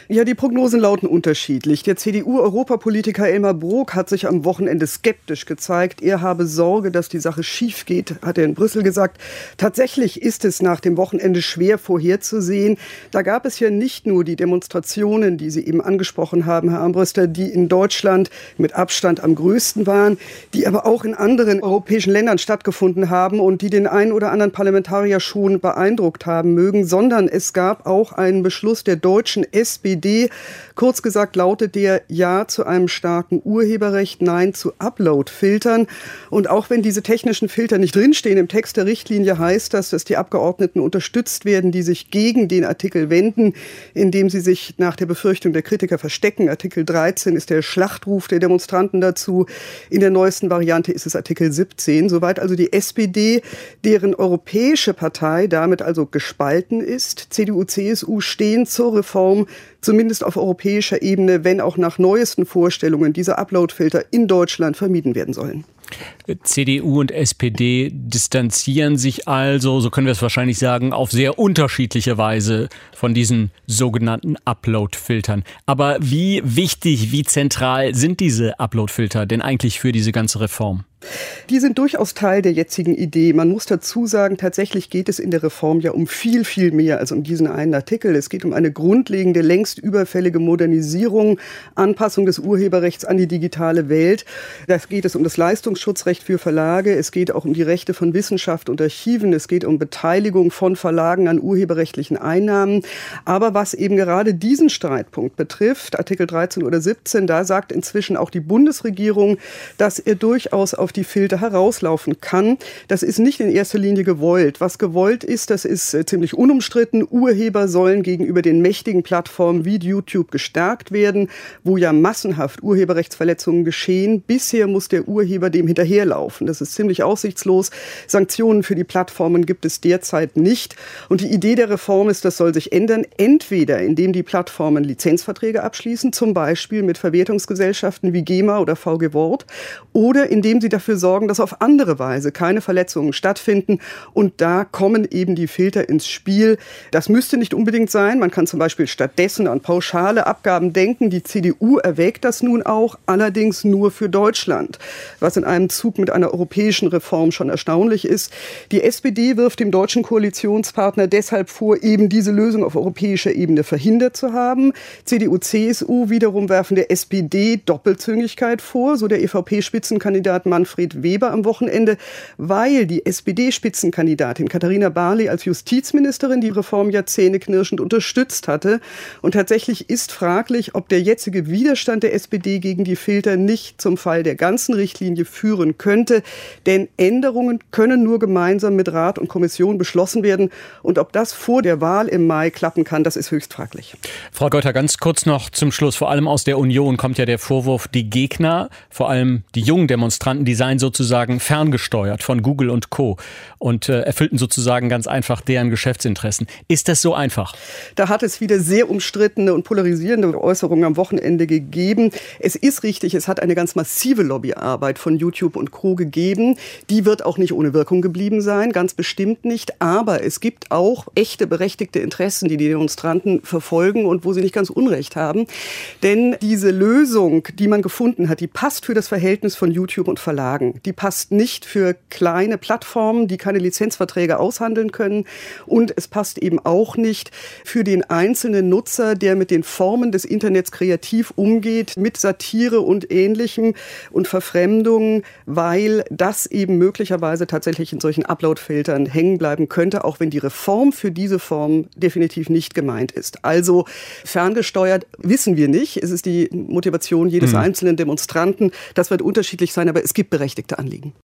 Ja, die Prognosen lauten unterschiedlich. Der CDU-Europapolitiker Elmar Brok hat sich am Wochenende skeptisch gezeigt. Er habe Sorge, dass die Sache schief geht, hat er in Brüssel gesagt. Tatsächlich ist es nach dem Wochenende schwer vorherzusehen. Da gab es ja nicht nur die Demonstrationen, die Sie eben angesprochen haben, Herr Armbruster, die in Deutschland mit Abstand am größten waren, die aber auch in anderen europäischen Ländern stattgefunden haben und die den einen oder anderen Parlamentarier schon beeindruckt haben mögen, sondern es gab auch einen Beschluss der deutschen SPD. Kurz gesagt lautet der Ja zu einem starken Urheberrecht, Nein zu Upload-Filtern. Und auch wenn diese technischen Filter nicht drinstehen im Text der Richtlinie, heißt das, dass die Abgeordneten unterstützt werden, die sich gegen den Artikel wenden, indem sie sich nach der Befürchtung der Kritiker verstecken. Artikel 13 ist der Schlachtruf der Demonstranten dazu. In der neuesten Variante ist es Artikel 17. Soweit also die SPD, deren europäische Partei damit also gespalten ist. CDU, CSU stehen zur Reform, zumindest auf europäischer Ebene, wenn auch nach neuesten Vorstellungen diese Uploadfilter in Deutschland vermieden werden sollen. CDU und SPD distanzieren sich also, so können wir es wahrscheinlich sagen, auf sehr unterschiedliche Weise von diesen sogenannten Upload-Filtern. Aber wie wichtig, wie zentral sind diese Upload-Filter denn eigentlich für diese ganze Reform? Die sind durchaus Teil der jetzigen Idee. Man muss dazu sagen, tatsächlich geht es in der Reform ja um viel, viel mehr als um diesen einen Artikel. Es geht um eine grundlegende, längst überfällige Modernisierung, Anpassung des Urheberrechts an die digitale Welt. Da geht es um das Leistungsschutzrecht für Verlage. Es geht auch um die Rechte von Wissenschaft und Archiven. Es geht um Beteiligung von Verlagen an urheberrechtlichen Einnahmen. Aber was eben gerade diesen Streitpunkt betrifft, Artikel 13 oder 17, da sagt inzwischen auch die Bundesregierung, dass er durchaus auf die Filter herauslaufen kann. Das ist nicht in erster Linie gewollt. Was gewollt ist, das ist ziemlich unumstritten. Urheber sollen gegenüber den mächtigen Plattformen wie YouTube gestärkt werden, wo ja massenhaft Urheberrechtsverletzungen geschehen. Bisher muss der Urheber dem hinterherlaufen. Das ist ziemlich aussichtslos. Sanktionen für die Plattformen gibt es derzeit nicht. Und die Idee der Reform ist, das soll sich ändern, entweder indem die Plattformen Lizenzverträge abschließen, zum Beispiel mit Verwertungsgesellschaften wie GEMA oder VG Wort, oder indem sie dafür sorgen, dass auf andere Weise keine Verletzungen stattfinden. Und da kommen eben die Filter ins Spiel. Das müsste nicht unbedingt sein. Man kann zum Beispiel stattdessen an pauschale Abgaben denken. Die CDU erwägt das nun auch, allerdings nur für Deutschland, was in einem Zug mit einer europäischen Reform schon erstaunlich ist. Die SPD wirft dem deutschen Koalitionspartner deshalb vor, eben diese Lösung auf europäischer Ebene verhindert zu haben. CDU, CSU wiederum werfen der SPD Doppelzüngigkeit vor, so der EVP-Spitzenkandidat Manfred Weber am Wochenende, weil die SPD-Spitzenkandidatin Katharina Barley als Justizministerin die Reform ja zähneknirschend unterstützt hatte. Und tatsächlich ist fraglich, ob der jetzige Widerstand der SPD gegen die Filter nicht zum Fall der ganzen Richtlinie führen könnte. Denn Änderungen können nur gemeinsam mit Rat und Kommission beschlossen werden. Und ob das vor der Wahl im Mai klappen kann, das ist höchst fraglich. Frau Geuter, ganz kurz noch zum Schluss. Vor allem aus der Union kommt ja der Vorwurf, die Gegner, vor allem die jungen Demonstranten, die seien sozusagen ferngesteuert von Google und Co. und erfüllten sozusagen ganz einfach deren Geschäftsinteressen. Ist das so einfach? Da hat es wieder sehr umstrittene und polarisierende Äußerungen am Wochenende gegeben. Es ist richtig, es hat eine ganz massive Lobbyarbeit von YouTube und Co. gegeben. Die wird auch nicht ohne Wirkung geblieben sein, ganz bestimmt nicht. Aber es gibt auch echte berechtigte Interessen, die die Demonstranten verfolgen und wo sie nicht ganz Unrecht haben. Denn diese Lösung, die man gefunden hat, die passt für das Verhältnis von YouTube und Verlagen. Die passt nicht für kleine Plattformen, die keine Lizenzverträge aushandeln können. Und es passt eben auch nicht für den einzelnen Nutzer, der mit den Formen des Internets kreativ umgeht, mit Satire und Ähnlichem und Verfremdung, weil das eben möglicherweise tatsächlich in solchen Upload-Filtern hängen bleiben könnte, auch wenn die Reform für diese Form definitiv nicht gemeint ist. Also ferngesteuert wissen wir nicht. Es ist die Motivation jedes einzelnen Demonstranten. Das wird unterschiedlich sein, aber es gibt berechtigte Anliegen.